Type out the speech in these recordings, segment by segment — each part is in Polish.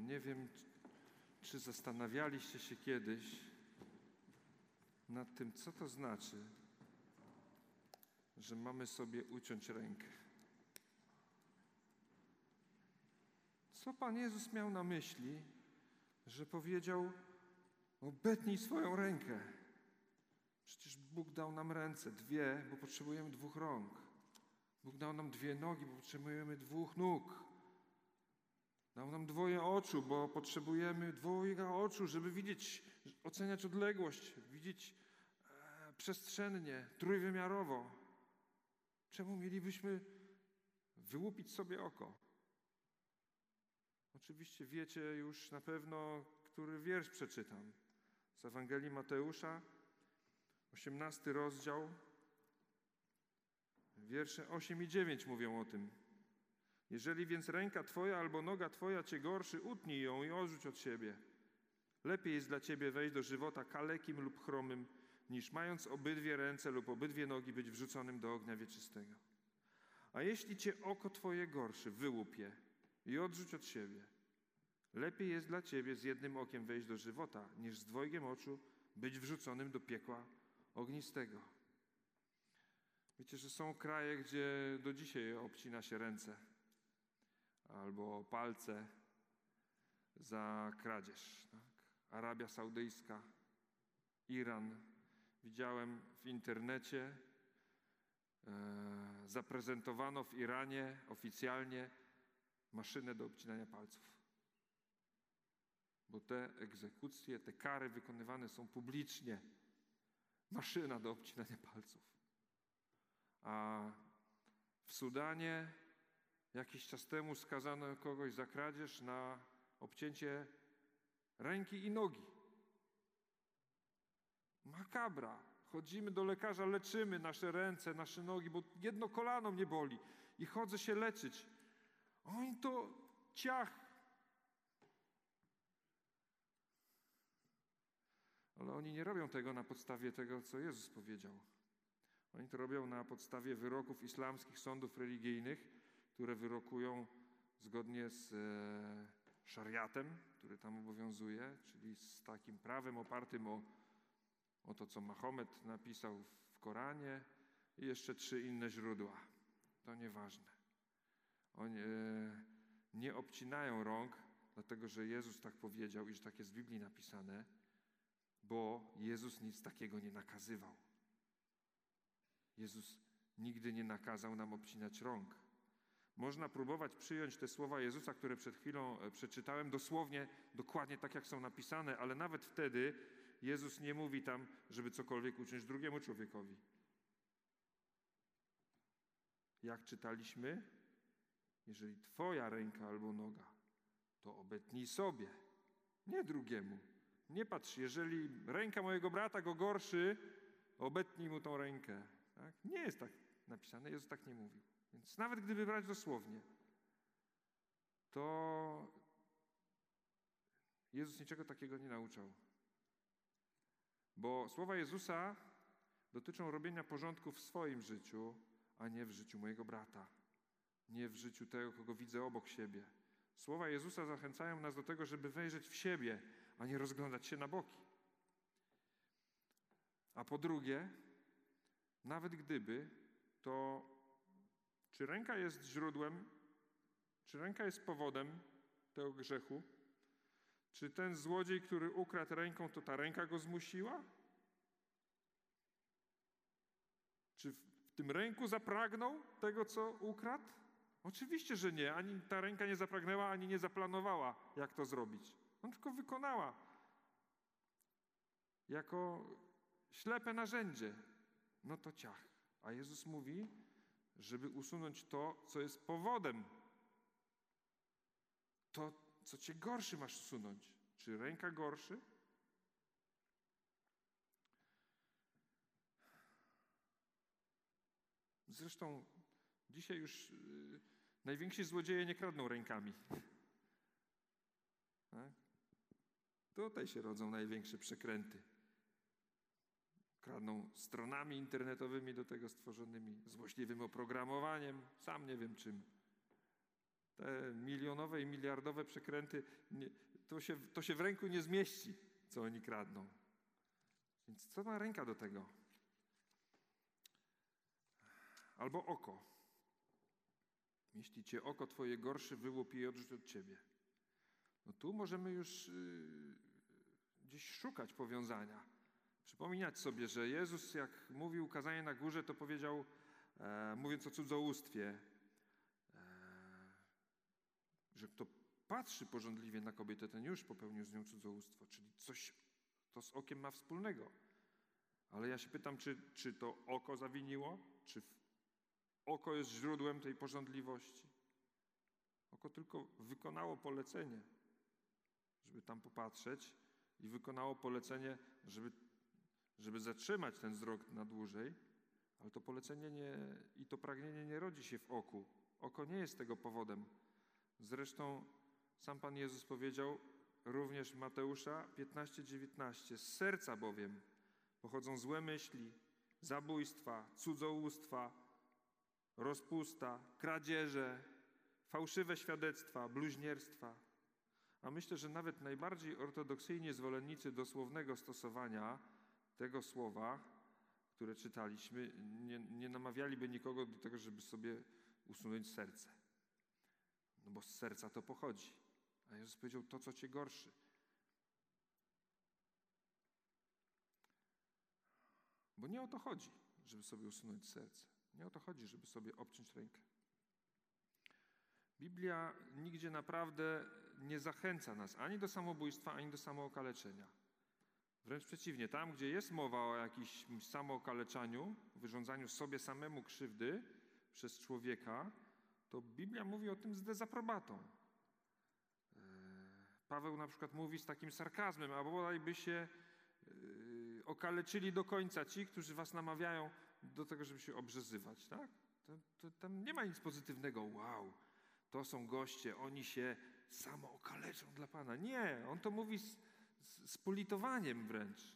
Nie wiem, czy zastanawialiście się kiedyś nad tym, co to znaczy, że mamy sobie uciąć rękę. Co Pan Jezus miał na myśli, że powiedział: obetnij swoją rękę? Przecież Bóg dał nam ręce, dwie, bo potrzebujemy dwóch rąk. Bóg dał nam dwie nogi, bo potrzebujemy dwóch nóg. Dał nam dwoje oczu, bo potrzebujemy dwojga oczu, żeby widzieć, oceniać odległość, widzieć przestrzennie, trójwymiarowo. Czemu mielibyśmy wyłupić sobie oko? Oczywiście wiecie już na pewno, który wiersz przeczytam. Z Ewangelii Mateusza, 18 rozdział, wiersze 8 i 9 mówią o tym. Jeżeli więc ręka twoja albo noga twoja cię gorszy, utnij ją i odrzuć od siebie. Lepiej jest dla ciebie wejść do żywota kalekim lub chromym, niż mając obydwie ręce lub obydwie nogi być wrzuconym do ognia wieczystego. A jeśli cię oko twoje gorszy, wyłup je i odrzuć od siebie. Lepiej jest dla ciebie z jednym okiem wejść do żywota, niż z dwojgiem oczu być wrzuconym do piekła ognistego. Wiecie, że są kraje, gdzie do dzisiaj obcina się ręce albo palce za kradzież. Tak? Arabia Saudyjska, Iran. Widziałem w internecie, zaprezentowano w Iranie oficjalnie maszynę do obcinania palców. Bo te egzekucje, te kary wykonywane są publicznie. Maszyna do obcinania palców. A w Sudanie jakiś czas temu skazano kogoś za kradzież na obcięcie ręki i nogi. Makabra. Chodzimy do lekarza, leczymy nasze ręce, nasze nogi, bo jedno kolano mnie boli i chodzę się leczyć. Oni to ciach. Ale oni nie robią tego na podstawie tego, co Jezus powiedział. Oni to robią na podstawie wyroków islamskich sądów religijnych, które wyrokują zgodnie z szariatem, który tam obowiązuje, czyli z takim prawem opartym o to, co Mahomet napisał w Koranie i jeszcze 3 inne źródła. To nieważne. Oni nie obcinają rąk, dlatego że Jezus tak powiedział i że tak jest w Biblii napisane, bo Jezus nic takiego nie nakazywał. Jezus nigdy nie nakazał nam obcinać rąk. Można próbować przyjąć te słowa Jezusa, które przed chwilą przeczytałem, dosłownie, dokładnie tak, jak są napisane, ale nawet wtedy Jezus nie mówi tam, żeby cokolwiek uciąć drugiemu człowiekowi. Jak czytaliśmy? Jeżeli twoja ręka albo noga, to obetnij sobie, nie drugiemu. Nie patrz, jeżeli ręka mojego brata go gorszy, obetnij mu tą rękę. Tak? Nie jest tak napisane, Jezus tak nie mówił. Więc nawet gdyby brać dosłownie, to Jezus niczego takiego nie nauczał. Bo słowa Jezusa dotyczą robienia porządku w swoim życiu, a nie w życiu mojego brata. Nie w życiu tego, kogo widzę obok siebie. Słowa Jezusa zachęcają nas do tego, żeby wejrzeć w siebie, a nie rozglądać się na boki. A po drugie, nawet gdyby, to czy ręka jest źródłem, czy ręka jest powodem tego grzechu? Czy ten złodziej, który ukradł ręką, to ta ręka go zmusiła? Czy w tym ręku zapragnął tego, co ukradł? Oczywiście, że nie. Ani ta ręka nie zapragnęła, ani nie zaplanowała, jak to zrobić. On tylko wykonała. Jako ślepe narzędzie. No to ciach. A Jezus mówi, żeby usunąć to, co jest powodem. To, co cię gorszy, masz usunąć. Czy ręka gorszy? Zresztą dzisiaj już najwięksi złodzieje nie kradną rękami. Tak? Tutaj się rodzą największe przekręty. Kradną stronami internetowymi do tego stworzonymi, złośliwym oprogramowaniem, sam nie wiem czym. te milionowe i miliardowe przekręty, to się w ręku nie zmieści, co oni kradną. Więc co ma ręka do tego? Albo oko. Jeśli cię oko twoje gorszy wyłupi i odrzuć od ciebie. No tu możemy już gdzieś szukać powiązania. Przypominać sobie, że Jezus, jak mówił kazanie na górze, to powiedział, mówiąc o cudzołóstwie, że kto patrzy pożądliwie na kobietę, ten już popełnił z nią cudzołóstwo. Czyli coś to z okiem ma wspólnego. Ale ja się pytam, czy to oko zawiniło? Czy oko jest źródłem tej pożądliwości? Oko tylko wykonało polecenie, żeby tam popatrzeć i wykonało polecenie, żeby zatrzymać ten wzrok na dłużej, ale to polecenie i to pragnienie nie rodzi się w oku. Oko nie jest tego powodem. Zresztą sam Pan Jezus powiedział, również Mateusza 15:19, z serca bowiem pochodzą złe myśli, zabójstwa, cudzołóstwa, rozpusta, kradzieże, fałszywe świadectwa, bluźnierstwa. A myślę, że nawet najbardziej ortodoksyjni zwolennicy dosłownego stosowania tego słowa, które czytaliśmy, nie namawialiby nikogo do tego, żeby sobie usunąć serce. No bo z serca to pochodzi. A Jezus powiedział, to co cię gorszy. Bo nie o to chodzi, żeby sobie usunąć serce. Nie o to chodzi, żeby sobie obciąć rękę. Biblia nigdzie naprawdę nie zachęca nas ani do samobójstwa, ani do samookaleczenia. Wręcz przeciwnie, tam, gdzie jest mowa o jakimś samookaleczaniu, wyrządzaniu sobie samemu krzywdy przez człowieka, to Biblia mówi o tym z dezaprobatą. Paweł na przykład mówi z takim sarkazmem, a bodaj by się okaleczyli do końca ci, którzy was namawiają do tego, żeby się obrzezywać. Tak? Tam nie ma nic pozytywnego. Wow, to są goście, oni się samookaleczą dla Pana. Nie, on to mówi z politowaniem wręcz.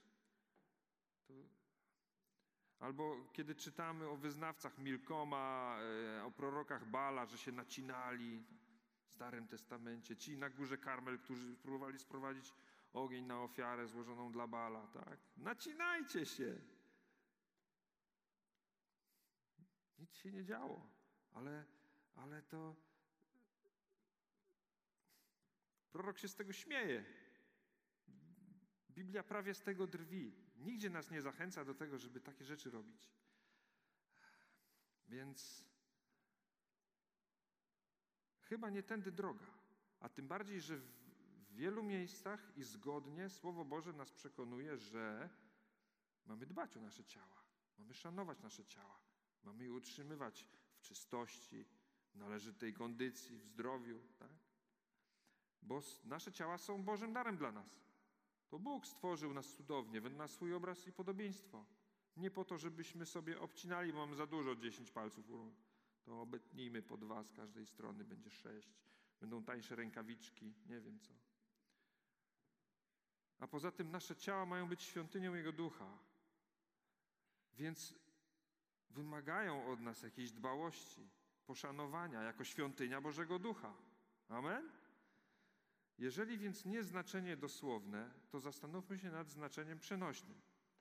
Albo kiedy czytamy o wyznawcach Milkoma, o prorokach Bala, że się nacinali w Starym Testamencie, ci na górze Karmel, którzy próbowali sprowadzić ogień na ofiarę złożoną dla Bala, tak? Nacinajcie się! Nic się nie działo, ale to prorok się z tego śmieje. Biblia prawie z tego drwi. Nigdzie nas nie zachęca do tego, żeby takie rzeczy robić. Więc chyba nie tędy droga. A tym bardziej, że w wielu miejscach i zgodnie Słowo Boże nas przekonuje, że mamy dbać o nasze ciała. Mamy szanować nasze ciała. Mamy je utrzymywać w czystości, w należytej kondycji, w zdrowiu. Tak? Bo nasze ciała są Bożym darem dla nas. To Bóg stworzył nas cudownie, na swój obraz i podobieństwo. Nie po to, żebyśmy sobie obcinali, bo mamy za dużo 10 palców u rąk. To obetnijmy po 2 z każdej strony, będzie 6. Będą tańsze rękawiczki, nie wiem co. A poza tym nasze ciała mają być świątynią Jego Ducha. Więc wymagają od nas jakiejś dbałości, poszanowania jako świątynia Bożego Ducha. Amen? Jeżeli więc nie znaczenie dosłowne, to zastanówmy się nad znaczeniem przenośnym.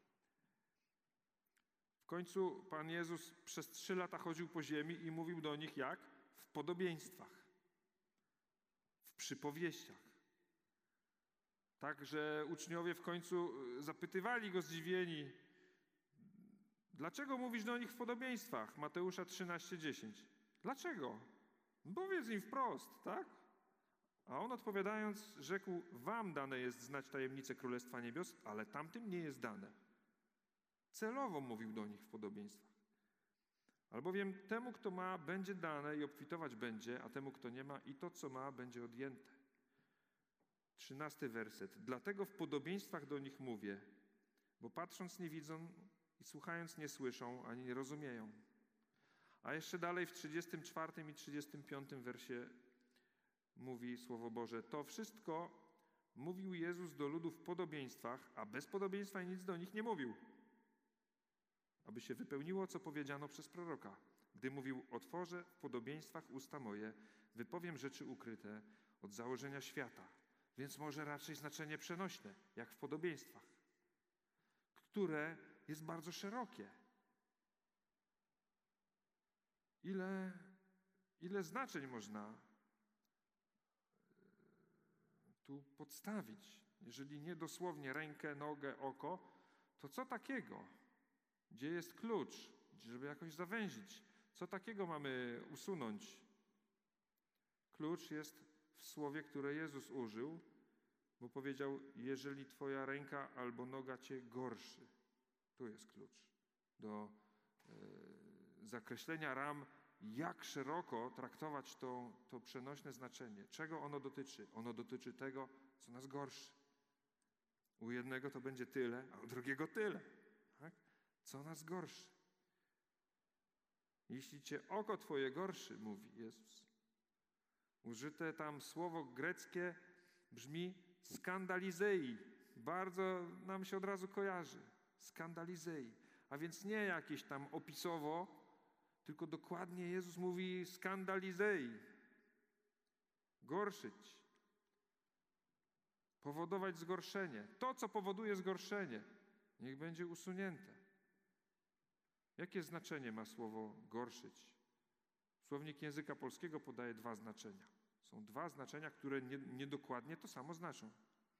W końcu Pan Jezus przez 3 lata chodził po ziemi i mówił do nich jak? W podobieństwach, w przypowieściach. Tak, że uczniowie w końcu zapytywali Go zdziwieni, dlaczego mówisz do nich w podobieństwach? Mateusza 13:10. Dlaczego? Powiedz im wprost, tak? A on odpowiadając rzekł, wam dane jest znać tajemnicę Królestwa Niebios, ale tamtym nie jest dane. Celowo mówił do nich w podobieństwach. Albowiem temu, kto ma, będzie dane i obfitować będzie, a temu, kto nie ma, i to, co ma, będzie odjęte. 13 werset. Dlatego w podobieństwach do nich mówię, bo patrząc nie widzą i słuchając nie słyszą, ani nie rozumieją. A jeszcze dalej w 34 i 35 wersie mówi Słowo Boże, to wszystko mówił Jezus do ludu w podobieństwach, a bez podobieństwa nic do nich nie mówił. Aby się wypełniło, co powiedziano przez proroka, gdy mówił, otworzę w podobieństwach usta moje, Wypowiem rzeczy ukryte od założenia świata, więc może raczej znaczenie przenośne, jak w podobieństwach, które jest bardzo szerokie. Ile znaczeń można tu podstawić? Jeżeli nie dosłownie rękę, nogę, oko, to co takiego? Gdzie jest klucz, żeby jakoś zawęzić? Co takiego mamy usunąć? Klucz jest w słowie, które Jezus użył, bo powiedział, jeżeli twoja ręka albo noga cię gorszy. Tu jest klucz do zakreślenia ram, jak szeroko traktować to przenośne znaczenie. Czego ono dotyczy? Ono dotyczy tego, co nas gorszy. U jednego to będzie tyle, a u drugiego tyle. Tak? Co nas gorszy? Jeśli cię oko twoje gorszy, mówi Jezus. Użyte tam słowo greckie brzmi skandalizei. Bardzo nam się od razu kojarzy. Skandalizei. A więc nie jakieś tam opisowo, tylko dokładnie Jezus mówi skandalizei. Gorszyć. Powodować zgorszenie. To, co powoduje zgorszenie, niech będzie usunięte. Jakie znaczenie ma słowo gorszyć? Słownik języka polskiego podaje 2 znaczenia. Są 2 znaczenia, które niedokładnie to samo znaczą.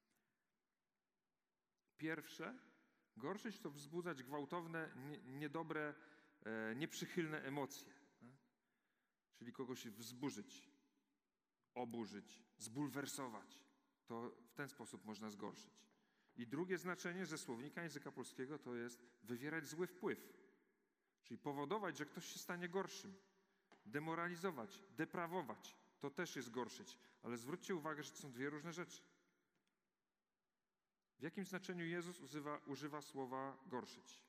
Pierwsze, gorszyć to wzbudzać gwałtowne, niedobre, nieprzychylne emocje. Tak? Czyli kogoś wzburzyć, oburzyć, zbulwersować. To w ten sposób można zgorszyć. I drugie znaczenie ze słownika języka polskiego to jest wywierać zły wpływ. Czyli powodować, że ktoś się stanie gorszym. Demoralizować, deprawować. To też jest gorszyć. Ale zwróćcie uwagę, że to są 2 różne rzeczy. W jakim znaczeniu Jezus używa słowa gorszyć?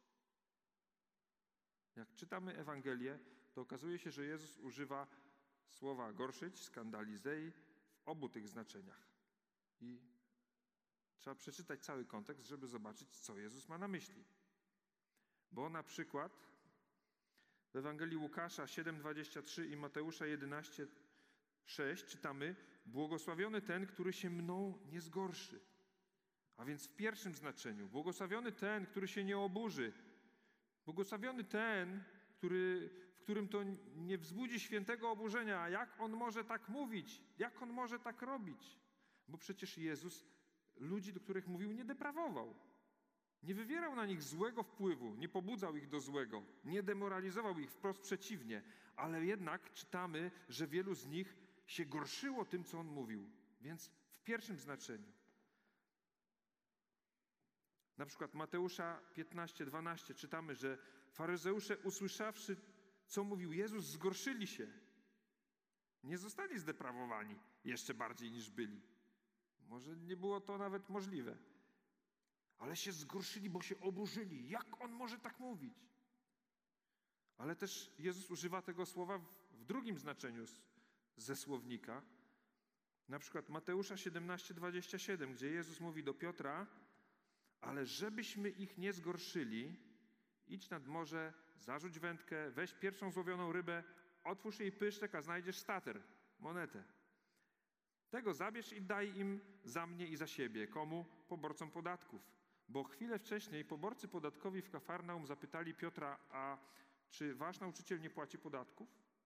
Jak czytamy Ewangelię, to okazuje się, że Jezus używa słowa gorszyć, skandalizei w obu tych znaczeniach. I trzeba przeczytać cały kontekst, żeby zobaczyć, co Jezus ma na myśli. Bo na przykład w Ewangelii Łukasza 7:23 i Mateusza 11:6 czytamy: błogosławiony ten, który się mną nie zgorszy. A więc w pierwszym znaczeniu, błogosławiony ten, który się nie oburzy. Błogosławiony ten, w którym to nie wzbudzi świętego oburzenia. A jak on może tak mówić? Jak on może tak robić? Bo przecież Jezus ludzi, do których mówił, nie deprawował. Nie wywierał na nich złego wpływu, nie pobudzał ich do złego, nie demoralizował ich, wprost przeciwnie. Ale jednak czytamy, że wielu z nich się gorszyło tym, co on mówił. Więc w pierwszym znaczeniu. Na przykład Mateusza 15:12 czytamy, że faryzeusze, usłyszawszy, co mówił Jezus, zgorszyli się. Nie zostali zdeprawowani jeszcze bardziej niż byli. Może nie było to nawet możliwe. Ale się zgorszyli, bo się oburzyli. Jak on może tak mówić? Ale też Jezus używa tego słowa w drugim znaczeniu ze słownika. Na przykład Mateusza 17:27, gdzie Jezus mówi do Piotra: ale żebyśmy ich nie zgorszyli, idź nad morze, zarzuć wędkę, weź pierwszą złowioną rybę, otwórz jej pyszczek, a znajdziesz stater, monetę. Tego zabierz i daj im za mnie i za siebie. Komu? Poborcom podatków. Bo chwilę wcześniej poborcy podatkowi w Kafarnaum zapytali Piotra: a czy wasz nauczyciel nie płaci podatków?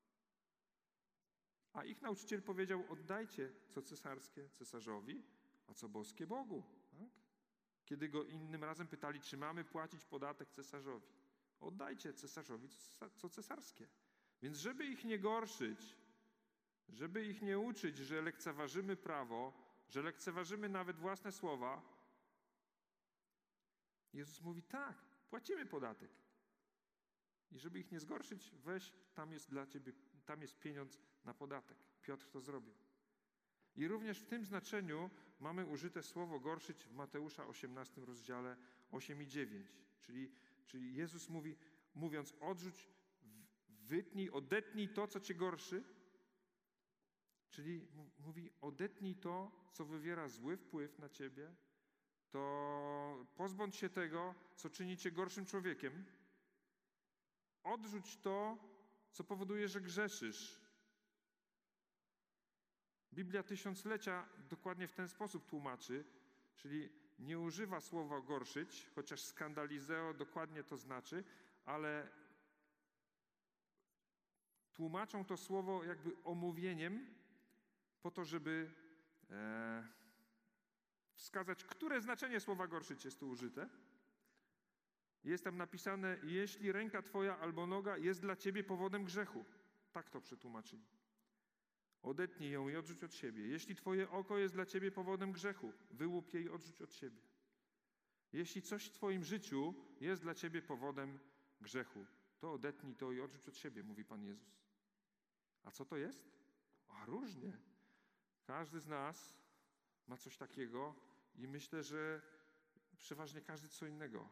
A ich nauczyciel powiedział: oddajcie co cesarskie cesarzowi, a co boskie Bogu. Tak? Kiedy go innym razem pytali, czy mamy płacić podatek cesarzowi. Oddajcie cesarzowi co cesarskie. Więc żeby ich nie gorszyć, żeby ich nie uczyć, że lekceważymy prawo, że lekceważymy nawet własne słowa, Jezus mówi: tak, płacimy podatek. I żeby ich nie zgorszyć, weź, tam jest dla ciebie, tam jest pieniądz na podatek. Piotr to zrobił. I również w tym znaczeniu mamy użyte słowo gorszyć w Mateusza 18 rozdziale 8 i 9. Czyli Jezus mówi, mówiąc: odrzuć, wytnij, odetnij to, co cię gorszy. Czyli mówi: odetnij to, co wywiera zły wpływ na ciebie, to pozbądź się tego, co czyni cię gorszym człowiekiem. Odrzuć to, co powoduje, że grzeszysz. Biblia tysiąclecia dokładnie w ten sposób tłumaczy, czyli nie używa słowa gorszyć, chociaż skandalizeo dokładnie to znaczy, ale tłumaczą to słowo jakby omówieniem po to, żeby wskazać, które znaczenie słowa gorszyć jest tu użyte. Jest tam napisane, jeśli ręka twoja albo noga jest dla ciebie powodem grzechu. Tak to przetłumaczyli. Odetnij ją i odrzuć od siebie. Jeśli twoje oko jest dla ciebie powodem grzechu, wyłup je i odrzuć od siebie. Jeśli coś w twoim życiu jest dla ciebie powodem grzechu, to odetnij to i odrzuć od siebie, mówi Pan Jezus. A co to jest? A różnie. Każdy z nas ma coś takiego i myślę, że przeważnie każdy co innego.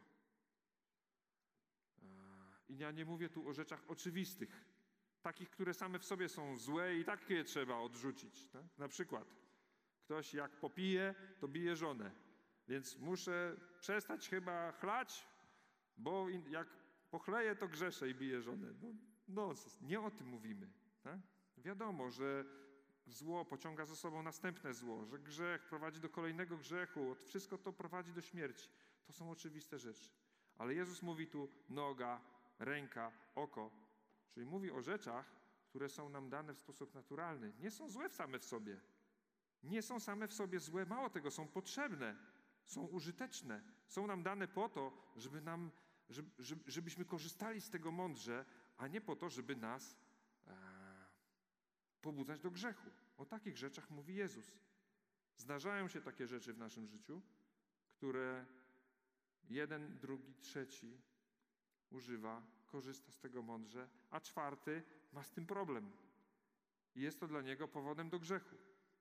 I ja nie mówię tu o rzeczach oczywistych, takich, które same w sobie są złe i takie je trzeba odrzucić. Tak? Na przykład ktoś jak popije, to bije żonę, więc muszę przestać chyba chlać, bo jak pochleję, to grzeszę i biję żonę. No, nie o tym mówimy. Tak? Wiadomo, że zło pociąga za sobą następne zło, że grzech prowadzi do kolejnego grzechu, wszystko to prowadzi do śmierci. To są oczywiste rzeczy. Ale Jezus mówi tu noga, ręka, oko, czyli mówi o rzeczach, które są nam dane w sposób naturalny. Nie są złe same w sobie. Nie są same w sobie złe, mało tego, są potrzebne, są użyteczne. Są nam dane po to, żebyśmy korzystali z tego mądrze, a nie po to, żeby nas pobudzać do grzechu. O takich rzeczach mówi Jezus. Zdarzają się takie rzeczy w naszym życiu, które jeden, drugi, trzeci używa, korzysta z tego mądrze, a czwarty ma z tym problem. I jest to dla niego powodem do grzechu.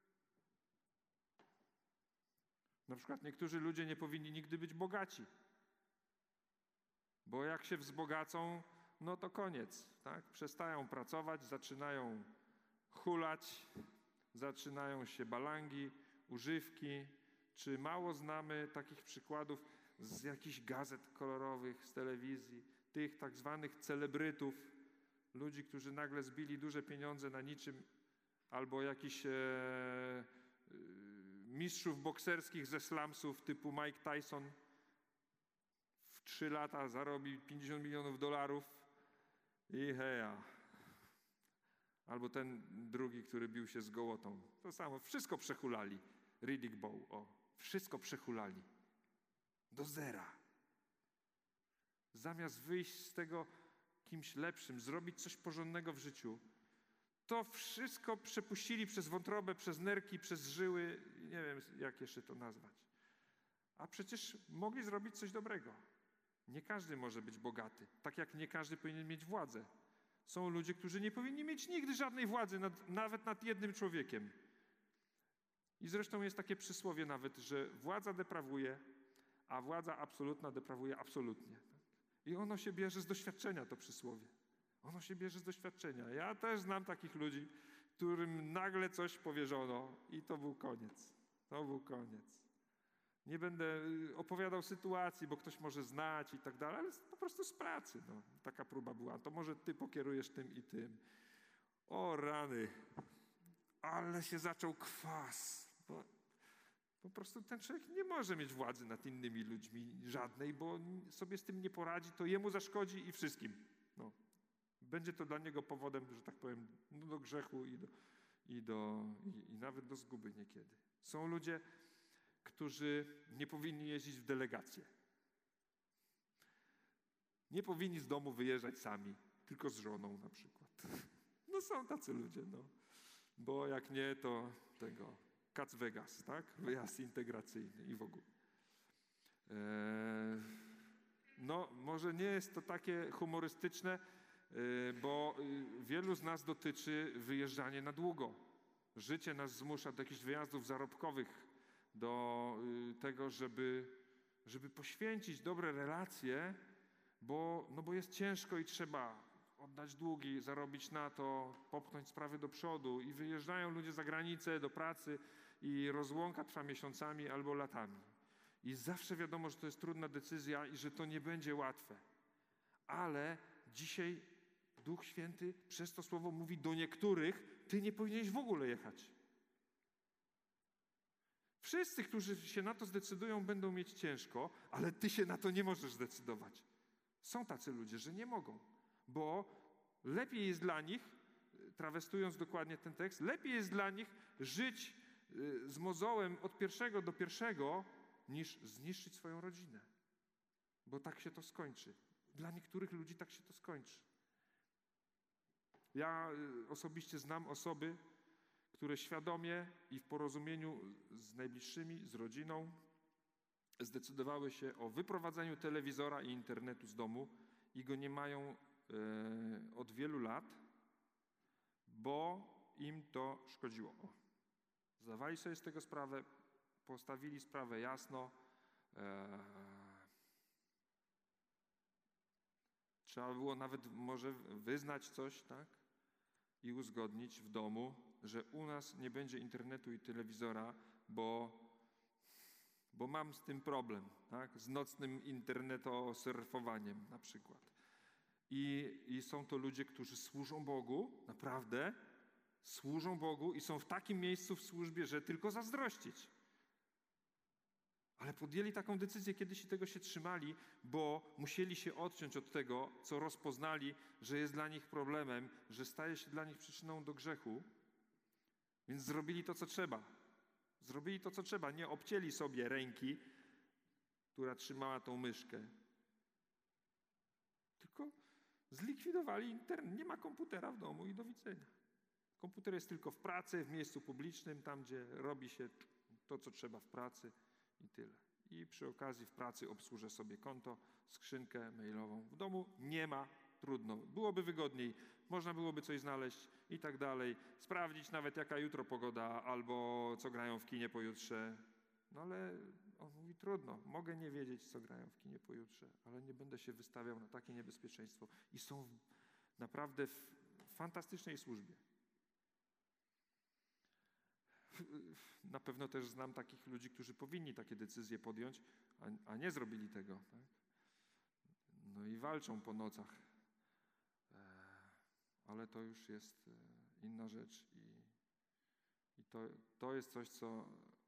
Na przykład niektórzy ludzie nie powinni nigdy być bogaci, bo jak się wzbogacą, no to koniec. Tak? Przestają pracować, zaczynają hulać, zaczynają się balangi, używki. Czy mało znamy takich przykładów z jakichś gazet kolorowych, z telewizji, tych tak zwanych celebrytów, ludzi, którzy nagle zbili duże pieniądze na niczym, albo jakichś mistrzów bokserskich ze slumsów typu Mike Tyson w 3 lata zarobi $50 milionów i heja. Albo ten drugi, który bił się z gołotą. To samo, wszystko przehulali. Riddick Bowe, wszystko przehulali. Do zera. Zamiast wyjść z tego kimś lepszym, zrobić coś porządnego w życiu, to wszystko przepuścili przez wątrobę, przez nerki, przez żyły, nie wiem jak jeszcze to nazwać. A przecież mogli zrobić coś dobrego. Nie każdy może być bogaty, tak jak nie każdy powinien mieć władzę. Są ludzie, którzy nie powinni mieć nigdy żadnej władzy, nawet nad jednym człowiekiem. I zresztą jest takie przysłowie nawet, że władza deprawuje, a władza absolutna deprawuje absolutnie. I ono się bierze z doświadczenia, to przysłowie. Ono się bierze z doświadczenia. Ja też znam takich ludzi, którym nagle coś powierzono i to był koniec. To był koniec. Nie będę opowiadał sytuacji, bo ktoś może znać i tak dalej, ale po prostu z pracy. No, taka próba była. To może ty pokierujesz tym i tym. O rany, ale się zaczął kwas. Bo po prostu ten człowiek nie może mieć władzy nad innymi ludźmi żadnej, bo sobie z tym nie poradzi, to jemu zaszkodzi i wszystkim. No. Będzie to dla niego powodem, że tak powiem, do grzechu i nawet do zguby niekiedy. Są ludzie, którzy nie powinni jeździć w delegacje. Nie powinni z domu wyjeżdżać sami, tylko z żoną na przykład. No są tacy ludzie, no. Bo jak nie, to tego Cats Vegas, tak? Wyjazd integracyjny i w ogóle. No, może nie jest to takie humorystyczne, bo wielu z nas dotyczy wyjeżdżanie na długo. Życie nas zmusza do jakichś wyjazdów zarobkowych, do tego, żeby poświęcić dobre relacje, bo jest ciężko i trzeba oddać długi, zarobić na to, popchnąć sprawy do przodu i wyjeżdżają ludzie za granicę do pracy i rozłąka trwa miesiącami albo latami. I zawsze wiadomo, że to jest trudna decyzja i że to nie będzie łatwe. Ale dzisiaj Duch Święty przez to słowo mówi do niektórych, ty nie powinieneś w ogóle jechać. Wszyscy, którzy się na to zdecydują, będą mieć ciężko, ale ty się na to nie możesz zdecydować. Są tacy ludzie, że nie mogą, bo lepiej jest dla nich, trawestując dokładnie ten tekst, lepiej jest dla nich żyć z mozołem od pierwszego do pierwszego, niż zniszczyć swoją rodzinę. Bo tak się to skończy. Dla niektórych ludzi tak się to skończy. Ja osobiście znam osoby, które świadomie i w porozumieniu z najbliższymi, z rodziną, zdecydowały się o wyprowadzeniu telewizora i internetu z domu i go nie mają od wielu lat, bo im to szkodziło. Zdawali sobie z tego sprawę, postawili sprawę jasno. Trzeba było nawet może wyznać coś, tak? I uzgodnić w domu, że u nas nie będzie internetu i telewizora, bo mam z tym problem, tak? Z nocnym internetosurfowaniem na przykład. I są to ludzie, którzy służą Bogu, naprawdę służą Bogu i są w takim miejscu w służbie, że tylko zazdrościć. Ale podjęli taką decyzję, kiedyś i tego się trzymali, bo musieli się odciąć od tego, co rozpoznali, że jest dla nich problemem, że staje się dla nich przyczyną do grzechu. Więc zrobili to, co trzeba. Zrobili to, co trzeba. Nie obcięli sobie ręki, która trzymała tą myszkę. Tylko zlikwidowali internet. Nie ma komputera w domu i do widzenia. Komputer jest tylko w pracy, w miejscu publicznym, tam gdzie robi się to, co trzeba w pracy i tyle. I przy okazji w pracy obsłużę sobie konto, skrzynkę mailową. W domu nie ma, trudno. Byłoby wygodniej, można byłoby coś znaleźć i tak dalej. Sprawdzić nawet jaka jutro pogoda albo co grają w kinie pojutrze. No ale on mówi trudno, mogę nie wiedzieć co grają w kinie pojutrze, ale nie będę się wystawiał na takie niebezpieczeństwo. I są naprawdę w fantastycznej służbie. Na pewno też znam takich ludzi, którzy powinni takie decyzje podjąć, a nie zrobili tego. Tak? No i walczą po nocach. Ale to już jest inna rzecz i to jest coś, co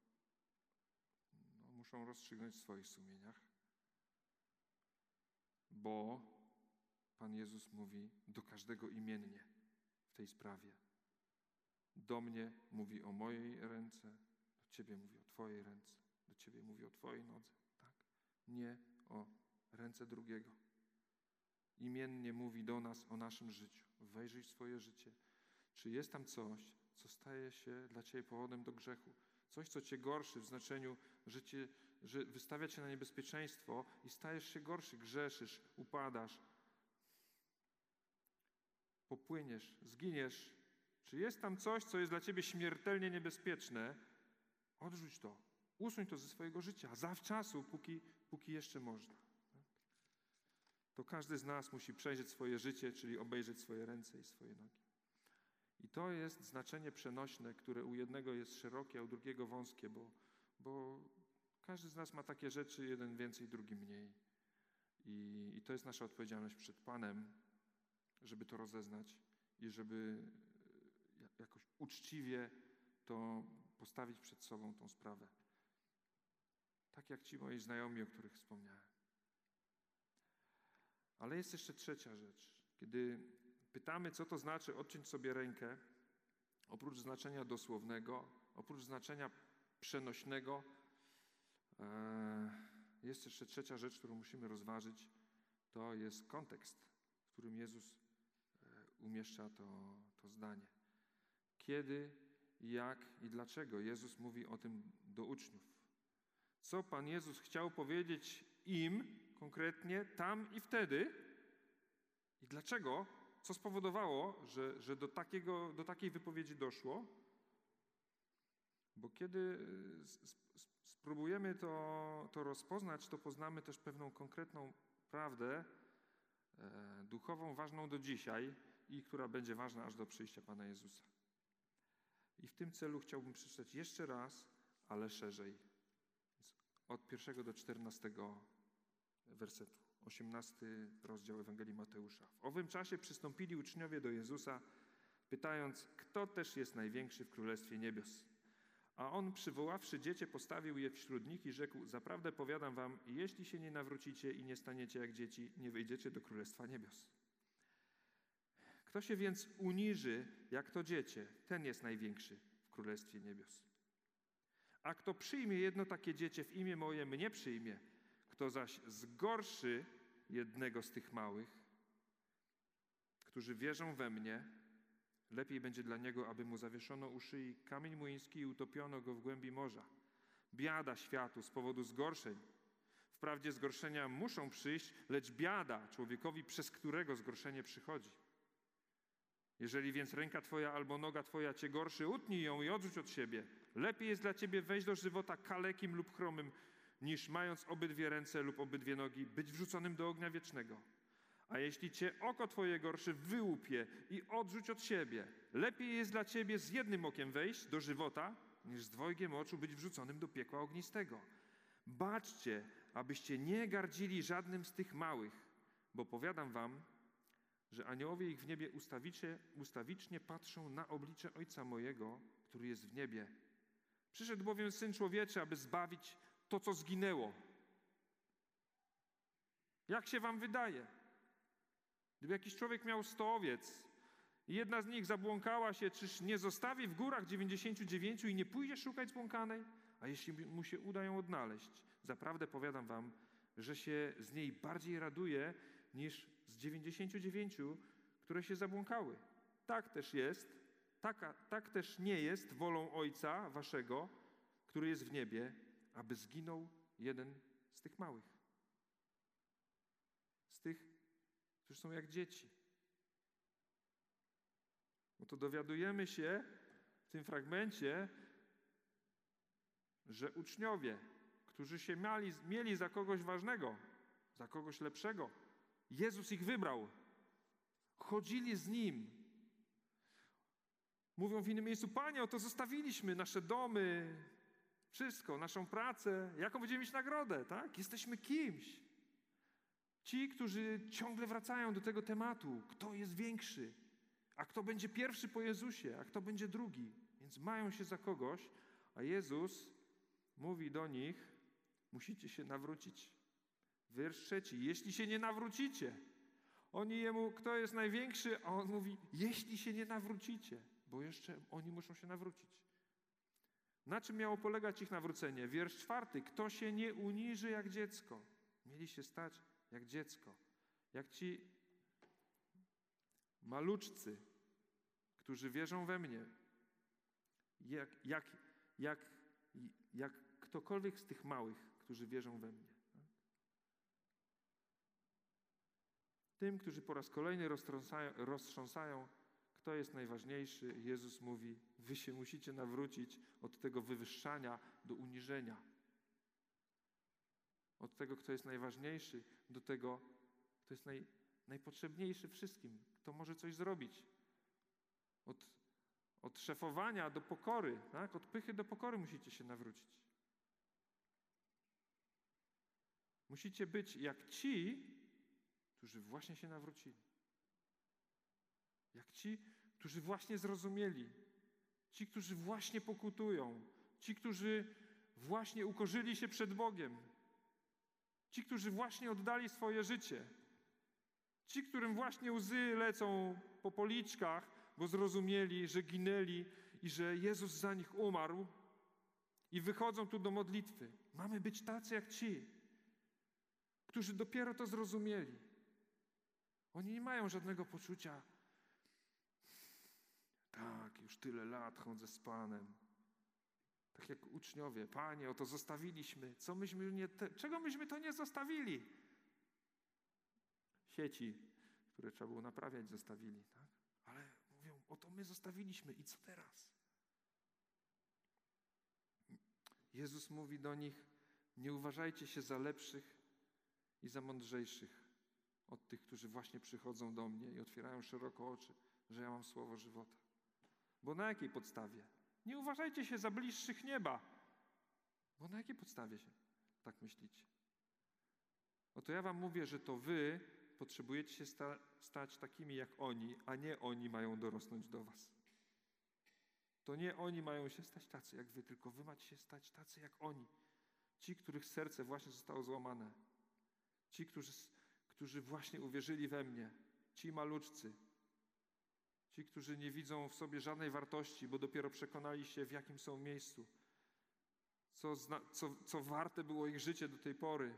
muszą rozstrzygnąć w swoich sumieniach. Bo Pan Jezus mówi do każdego imiennie w tej sprawie. Do mnie mówi o mojej ręce, do ciebie mówi o twojej ręce, do ciebie mówi o twojej nodze. Tak? Nie o ręce drugiego. Imiennie mówi do nas o naszym życiu. Wejrzyj w swoje życie. Czy jest tam coś, co staje się dla ciebie powodem do grzechu? Coś, co cię gorszy w znaczeniu, że wystawia cię na niebezpieczeństwo i stajesz się gorszy, grzeszysz, upadasz, popłyniesz, zginiesz. Czy jest tam coś, co jest dla ciebie śmiertelnie niebezpieczne? Odrzuć to. Usuń to ze swojego życia. Zawczasu, póki jeszcze można. To każdy z nas musi przejrzeć swoje życie, czyli obejrzeć swoje ręce i swoje nogi. I to jest znaczenie przenośne, które u jednego jest szerokie, a u drugiego wąskie, bo każdy z nas ma takie rzeczy, jeden więcej, drugi mniej. I to jest nasza odpowiedzialność przed Panem, żeby to rozeznać i żeby jakoś uczciwie to postawić przed sobą tą sprawę. Tak jak ci moi znajomi, o których wspomniałem. Ale jest jeszcze trzecia rzecz. Kiedy pytamy, co to znaczy odciąć sobie rękę, oprócz znaczenia dosłownego, oprócz znaczenia przenośnego, jest jeszcze trzecia rzecz, którą musimy rozważyć. To jest kontekst, w którym Jezus umieszcza to zdanie. Kiedy, jak i dlaczego Jezus mówi o tym do uczniów. Co Pan Jezus chciał powiedzieć im konkretnie tam i wtedy i dlaczego, co spowodowało, że do takiej wypowiedzi doszło. Bo kiedy spróbujemy to rozpoznać, to poznamy też pewną konkretną prawdę duchową, ważną do dzisiaj i która będzie ważna aż do przyjścia Pana Jezusa. I w tym celu chciałbym przeczytać jeszcze raz, ale szerzej. Od 1 do 14 wersetu, 18 rozdział Ewangelii Mateusza. W owym czasie przystąpili uczniowie do Jezusa, pytając, kto też jest największy w Królestwie Niebios. A on, przywoławszy dziecię, postawił je wśród nich i rzekł: zaprawdę powiadam wam, jeśli się nie nawrócicie i nie staniecie jak dzieci, nie wejdziecie do Królestwa Niebios. Kto się więc uniży jak to dziecię, ten jest największy w Królestwie Niebios. A kto przyjmie jedno takie dziecię w imię moje, mnie przyjmie. Kto zaś zgorszy jednego z tych małych, którzy wierzą we mnie, lepiej będzie dla niego, aby mu zawieszono u szyi kamień młyński i utopiono go w głębi morza. Biada światu z powodu zgorszeń. Wprawdzie zgorszenia muszą przyjść, lecz biada człowiekowi, przez którego zgorszenie przychodzi. Jeżeli więc ręka twoja albo noga twoja cię gorszy, utnij ją i odrzuć od siebie. Lepiej jest dla ciebie wejść do żywota kalekim lub chromym, niż mając obydwie ręce lub obydwie nogi, być wrzuconym do ognia wiecznego. A jeśli cię oko twoje gorszy, wyłup je i odrzuć od siebie. Lepiej jest dla ciebie z jednym okiem wejść do żywota, niż z dwojgiem oczu być wrzuconym do piekła ognistego. Baczcie, abyście nie gardzili żadnym z tych małych, bo powiadam wam, że aniołowie ich w niebie ustawicznie patrzą na oblicze Ojca mojego, który jest w niebie. Przyszedł bowiem Syn Człowieczy, aby zbawić to, co zginęło. Jak się wam wydaje? Gdyby jakiś człowiek miał 100 owiec i jedna z nich zabłąkała się, czyż nie zostawi w górach 99 i nie pójdzie szukać zbłąkanej? A jeśli mu się uda ją odnaleźć, zaprawdę powiadam wam, że się z niej bardziej raduje niż z 99, które się zabłąkały. Tak też nie jest wolą Ojca waszego, który jest w niebie, aby zginął jeden z tych małych. Z tych, którzy są jak dzieci. No to dowiadujemy się w tym fragmencie, że uczniowie, którzy się mieli za kogoś ważnego, za kogoś lepszego, Jezus ich wybrał. Chodzili z Nim. Mówią w innym miejscu: Panie, oto zostawiliśmy nasze domy, wszystko, naszą pracę. Jaką będziemy mieć nagrodę, tak? Jesteśmy kimś. Ci, którzy ciągle wracają do tego tematu, kto jest większy, a kto będzie pierwszy po Jezusie, a kto będzie drugi. Więc mają się za kogoś, a Jezus mówi do nich: musicie się nawrócić. Wiersz 3. Jeśli się nie nawrócicie. Oni jemu: kto jest największy? A on mówi: jeśli się nie nawrócicie. Bo jeszcze oni muszą się nawrócić. Na czym miało polegać ich nawrócenie? Wiersz 4. Kto się nie uniży jak dziecko? Mieli się stać jak dziecko. Jak ci maluczcy, którzy wierzą we mnie. Jak ktokolwiek z tych małych, którzy wierzą we mnie. Tym, którzy po raz kolejny roztrząsają, kto jest najważniejszy, Jezus mówi: wy się musicie nawrócić od tego wywyższania do uniżenia. Od tego, kto jest najważniejszy, do tego, kto jest najpotrzebniejszy wszystkim, kto może coś zrobić. Od szefowania do pokory, tak? Od pychy do pokory musicie się nawrócić. Musicie być jak ci, którzy właśnie się nawrócili. Jak ci, którzy właśnie zrozumieli. Ci, którzy właśnie pokutują. Ci, którzy właśnie ukorzyli się przed Bogiem. Ci, którzy właśnie oddali swoje życie. Ci, którym właśnie łzy lecą po policzkach, bo zrozumieli, że ginęli i że Jezus za nich umarł i wychodzą tu do modlitwy. Mamy być tacy jak ci, którzy dopiero to zrozumieli. Oni nie mają żadnego poczucia: tak, już tyle lat chodzę z Panem. Tak jak uczniowie: Panie, oto zostawiliśmy. Czego myśmy to nie zostawili? Sieci, które trzeba było naprawiać, zostawili. Tak? Ale mówią: oto my zostawiliśmy i co teraz? Jezus mówi do nich: nie uważajcie się za lepszych i za mądrzejszych od tych, którzy właśnie przychodzą do mnie i otwierają szeroko oczy, że ja mam słowo żywota. Bo na jakiej podstawie? Nie uważajcie się za bliższych nieba. Bo na jakiej podstawie się tak myślicie? Oto ja wam mówię, że to wy potrzebujecie się stać takimi jak oni, a nie oni mają dorosnąć do was. To nie oni mają się stać tacy jak wy, tylko wy macie się stać tacy jak oni. Ci, których serce właśnie zostało złamane. Ci, którzy właśnie uwierzyli we mnie. Ci maluczcy. Ci, którzy nie widzą w sobie żadnej wartości, bo dopiero przekonali się, w jakim są miejscu. Co warte było ich życie do tej pory.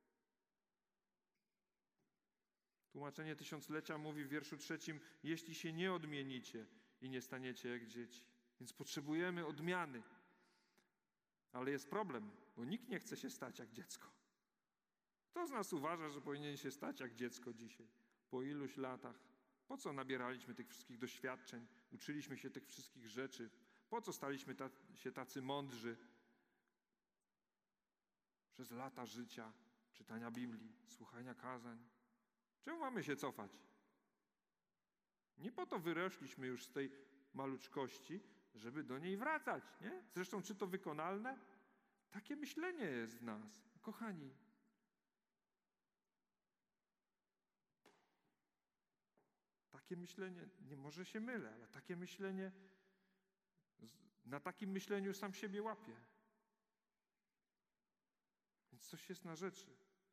Tłumaczenie Tysiąclecia mówi w wierszu 3: jeśli się nie odmienicie i nie staniecie jak dzieci. Więc potrzebujemy odmiany. Ale jest problem, bo nikt nie chce się stać jak dziecko. Kto z nas uważa, że powinien się stać jak dziecko dzisiaj? Po iluś latach? Po co nabieraliśmy tych wszystkich doświadczeń? Uczyliśmy się tych wszystkich rzeczy? Po co staliśmy się tacy mądrzy? Przez lata życia, czytania Biblii, słuchania kazań. Czemu mamy się cofać? Nie po to wyrośliśmy już z tej maluczkości, żeby do niej wracać, nie? Zresztą, czy to wykonalne? Takie myślenie jest w nas. Kochani, takie myślenie, nie może się mylę, ale takie myślenie, na takim myśleniu sam siebie łapię. Więc coś jest na rzeczy.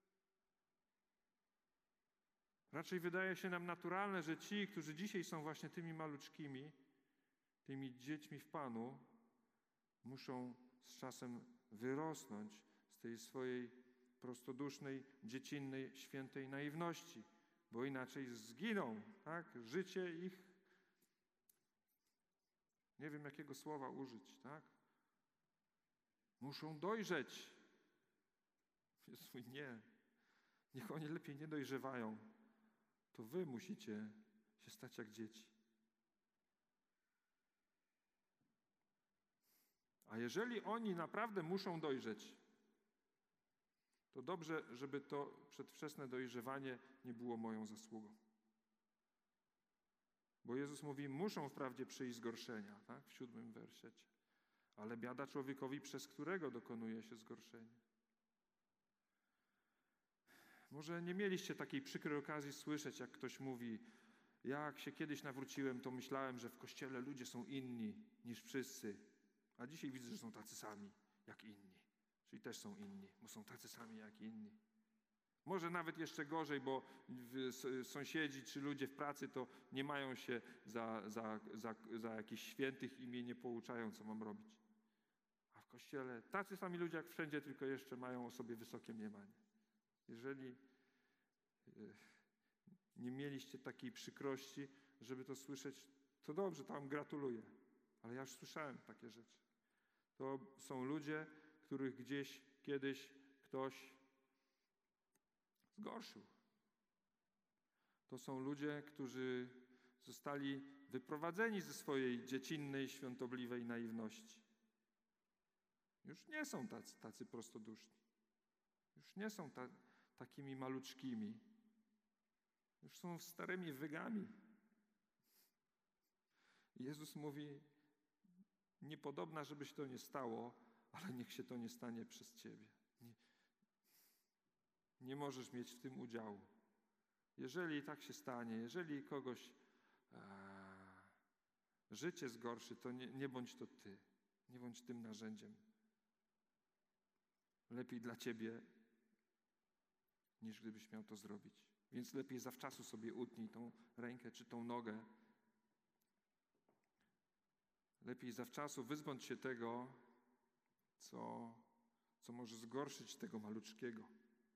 Raczej wydaje się nam naturalne, że ci, którzy dzisiaj są właśnie tymi maluczkimi, tymi dziećmi w Panu, muszą z czasem wyrosnąć z tej swojej prostodusznej, dziecinnej, świętej naiwności, bo inaczej zginą, tak? Życie ich, nie wiem jakiego słowa użyć, tak? Muszą dojrzeć. Jezu, nie. Niech oni lepiej nie dojrzewają. To wy musicie się stać jak dzieci. A jeżeli oni naprawdę muszą dojrzeć, to dobrze, żeby to przedwczesne dojrzewanie nie było moją zasługą. Bo Jezus mówi, muszą wprawdzie przyjść zgorszenia, tak? W 7 wersecie. Ale biada człowiekowi, przez którego dokonuje się zgorszenie. Może nie mieliście takiej przykrej okazji słyszeć, jak ktoś mówi, jak się kiedyś nawróciłem, to myślałem, że w Kościele ludzie są inni niż wszyscy, a dzisiaj widzę, że są tacy sami jak inni. Czyli też są inni, bo są tacy sami jak inni. Może nawet jeszcze gorzej, bo sąsiedzi czy ludzie w pracy to nie mają się za jakichś świętych i mnie nie pouczają, co mam robić. A w Kościele tacy sami ludzie jak wszędzie, tylko jeszcze mają o sobie wysokie mniemanie. Jeżeli nie mieliście takiej przykrości, żeby to słyszeć, to dobrze, to wam gratuluję. Ale ja już słyszałem takie rzeczy. To są ludzie, których gdzieś, kiedyś ktoś zgorszył. To są ludzie, którzy zostali wyprowadzeni ze swojej dziecinnej, świątobliwej naiwności. Już nie są tacy prostoduszni. Już nie są takimi maluczkimi. Już są starymi wygami. Jezus mówi, niepodobna, żeby się to nie stało, ale niech się to nie stanie przez ciebie. Nie możesz mieć w tym udziału. Jeżeli tak się stanie, jeżeli kogoś życie zgorszy, to nie bądź to ty. Nie bądź tym narzędziem. Lepiej dla ciebie, niż gdybyś miał to zrobić. Więc lepiej zawczasu sobie utnij tą rękę czy tą nogę. Lepiej zawczasu wyzbądź się tego, co może zgorszyć tego maluczkiego.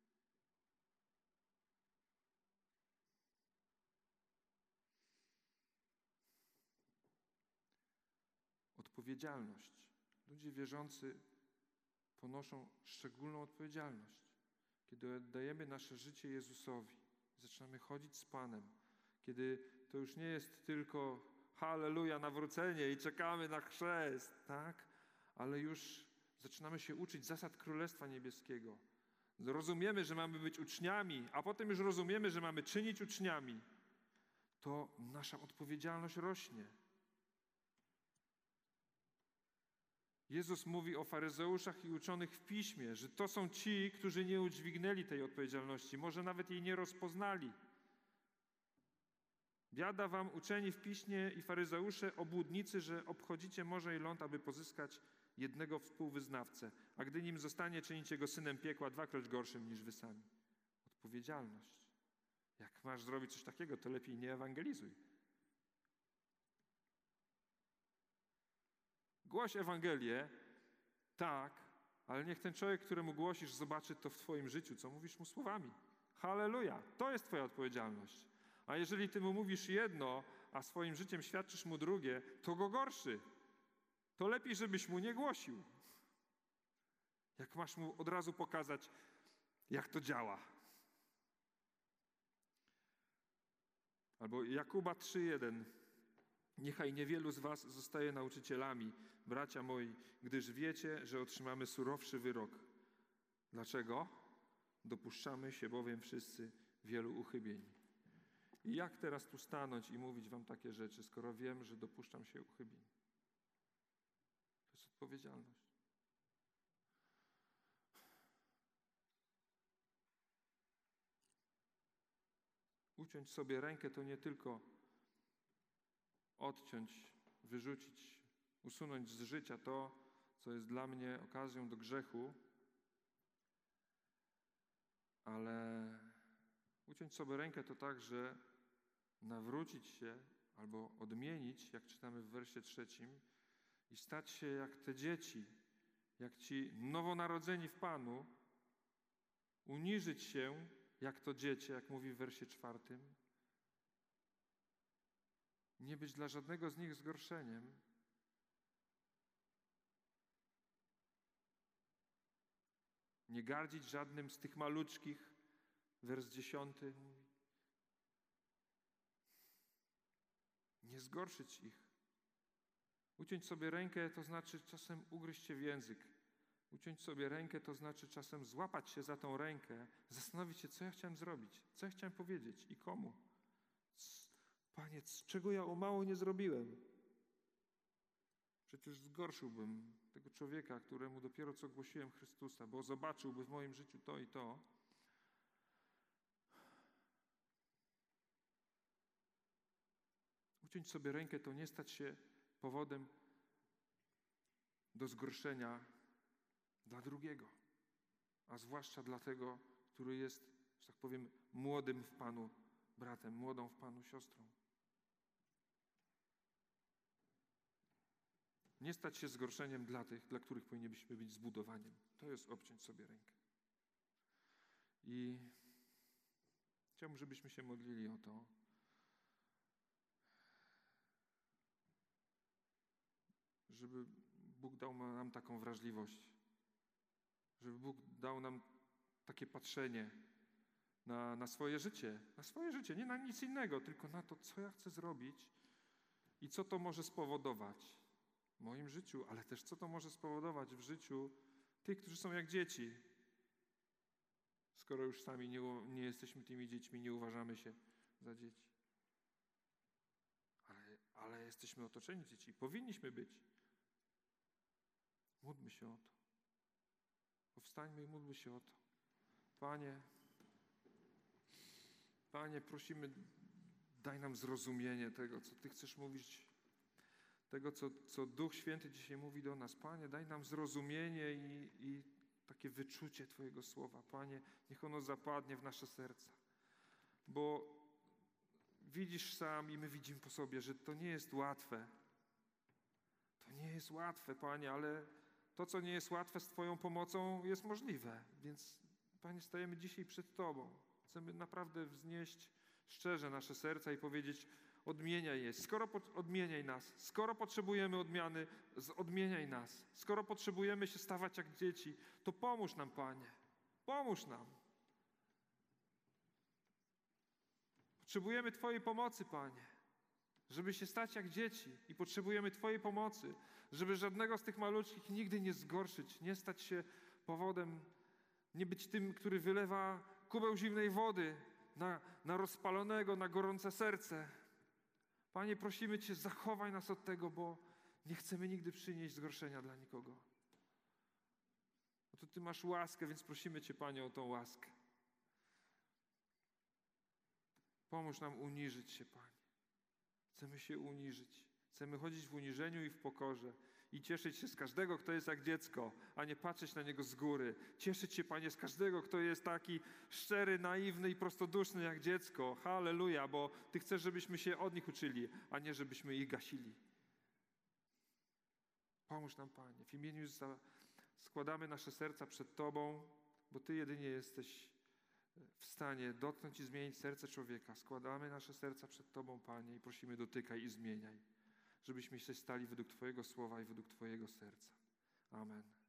Odpowiedzialność. Ludzie wierzący ponoszą szczególną odpowiedzialność. Kiedy oddajemy nasze życie Jezusowi, zaczynamy chodzić z Panem, kiedy to już nie jest tylko halleluja, nawrócenie i czekamy na chrzest, tak? Ale już zaczynamy się uczyć zasad Królestwa Niebieskiego. Rozumiemy, że mamy być uczniami, a potem już rozumiemy, że mamy czynić uczniami. To nasza odpowiedzialność rośnie. Jezus mówi o faryzeuszach i uczonych w Piśmie, że to są ci, którzy nie udźwignęli tej odpowiedzialności, może nawet jej nie rozpoznali. Biada wam, uczeni w piśmie i faryzeusze, obłudnicy, że obchodzicie morze i ląd, aby pozyskać jednego współwyznawcę, a gdy nim zostanie, czynicie go synem piekła, 2-krotnie gorszym niż wy sami. Odpowiedzialność. Jak masz zrobić coś takiego, to lepiej nie ewangelizuj. Głoś Ewangelię, tak, ale niech ten człowiek, któremu głosisz, zobaczy to w twoim życiu, co mówisz mu słowami. Halleluja! To jest twoja odpowiedzialność. A jeżeli ty mu mówisz jedno, a swoim życiem świadczysz mu drugie, to go gorszy. To lepiej, żebyś mu nie głosił. Jak masz mu od razu pokazać, jak to działa. Albo Jakuba 3:1. Niechaj niewielu z was zostaje nauczycielami, bracia moi, gdyż wiecie, że otrzymamy surowszy wyrok. Dlaczego? Dopuszczamy się bowiem wszyscy wielu uchybień. I jak teraz tu stanąć i mówić wam takie rzeczy, skoro wiem, że dopuszczam się uchybień? To jest odpowiedzialność. Uciąć sobie rękę to nie tylko odciąć, wyrzucić, usunąć z życia to, co jest dla mnie okazją do grzechu, ale uciąć sobie rękę to także nawrócić się albo odmienić, jak czytamy w wersie 3, i stać się jak te dzieci, jak ci nowonarodzeni w Panu, uniżyć się jak to dziecię, jak mówi w wersie 4, nie być dla żadnego z nich zgorszeniem. Nie gardzić żadnym z tych maluczkich, wers 10 mówi. Nie zgorszyć ich. Uciąć sobie rękę to znaczy czasem ugryźć się w język. Uciąć sobie rękę to znaczy czasem złapać się za tą rękę, zastanowić się, co ja chciałem zrobić, co ja chciałem powiedzieć i komu. Panie, czego ja o mało nie zrobiłem? Przecież zgorszyłbym tego człowieka, któremu dopiero co głosiłem Chrystusa, bo zobaczyłby w moim życiu to i to. Uciąć sobie rękę to nie stać się powodem do zgorszenia dla drugiego, a zwłaszcza dla tego, który jest, że tak powiem, młodym w Panu bratem, młodą w Panu siostrą. Nie stać się zgorszeniem dla tych, dla których powinniśmy być zbudowaniem. To jest obciąć sobie rękę. I chciałbym, żebyśmy się modlili o to, żeby Bóg dał nam taką wrażliwość, żeby Bóg dał nam takie patrzenie na swoje życie, nie na nic innego, tylko na to, co ja chcę zrobić i co to może spowodować w moim życiu, ale też co to może spowodować w życiu tych, którzy są jak dzieci. Skoro już sami nie jesteśmy tymi dziećmi, nie uważamy się za dzieci. Ale jesteśmy otoczeni dzieci. Powinniśmy być. Módlmy się o to. Powstańmy i módlmy się o to. Panie, prosimy, daj nam zrozumienie tego, co Ty chcesz mówić, tego, co Duch Święty dzisiaj mówi do nas. Panie, daj nam zrozumienie i takie wyczucie Twojego słowa. Panie, niech ono zapadnie w nasze serca. Bo widzisz sam i my widzimy po sobie, że to nie jest łatwe. To nie jest łatwe, Panie, ale to, co nie jest łatwe z Twoją pomocą, jest możliwe. Więc, Panie, stajemy dzisiaj przed Tobą. Chcemy naprawdę wznieść szczerze nasze serca i powiedzieć: odmieniaj je. Odmieniaj nas. Skoro potrzebujemy odmiany, odmieniaj nas. Skoro potrzebujemy się stawać jak dzieci, to pomóż nam, Panie. Pomóż nam. Potrzebujemy Twojej pomocy, Panie, żeby się stać jak dzieci, i potrzebujemy Twojej pomocy, żeby żadnego z tych maluczkich nigdy nie zgorszyć, nie stać się powodem, nie być tym, który wylewa kubeł zimnej wody na rozpalonego, na gorące serce. Panie, prosimy Cię, zachowaj nas od tego, bo nie chcemy nigdy przynieść zgorszenia dla nikogo. Oto Ty masz łaskę, więc prosimy Cię, Panie, o tą łaskę. Pomóż nam uniżyć się, Panie. Chcemy się uniżyć. Chcemy chodzić w uniżeniu i w pokorze i cieszyć się z każdego, kto jest jak dziecko, a nie patrzeć na niego z góry. Cieszyć się, Panie, z każdego, kto jest taki szczery, naiwny i prostoduszny jak dziecko. Halleluja, bo Ty chcesz, żebyśmy się od nich uczyli, a nie żebyśmy ich gasili. Pomóż nam, Panie. W imieniu Jezusa składamy nasze serca przed Tobą, bo Ty jedynie jesteś w stanie dotknąć i zmienić serce człowieka. Składamy nasze serca przed Tobą, Panie, i prosimy, dotykaj i zmieniaj, żebyśmy się stali według Twojego słowa i według Twojego serca. Amen.